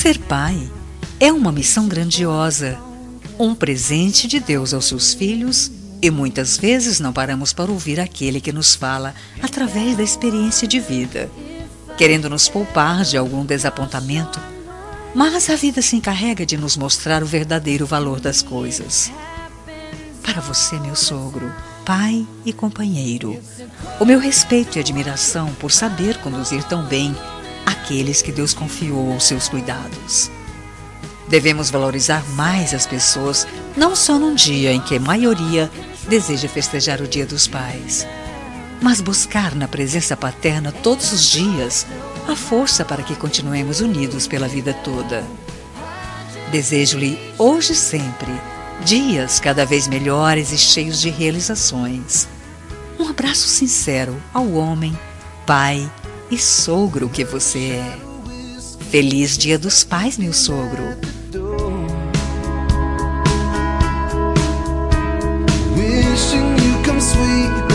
Ser pai é uma missão grandiosa, um presente de Deus aos seus filhos, e muitas vezes não paramos para ouvir aquele que nos fala através da experiência de vida, querendo nos poupar de algum desapontamento, mas a vida se encarrega de nos mostrar o verdadeiro valor das coisas. Para você, meu sogro, pai e companheiro, o meu respeito e admiração por saber conduzir tão bem aqueles que Deus confiou aos seus cuidados. Devemos valorizar mais as pessoas, não só num dia em que a maioria deseja festejar o Dia dos Pais, mas buscar na presença paterna todos os dias a força para que continuemos unidos pela vida toda. Desejo-lhe hoje e sempre dias cada vez melhores e cheios de realizações. Um abraço sincero ao homem, pai e sogro que você é. Feliz Dia dos Pais, meu sogro! Wishing you come sweet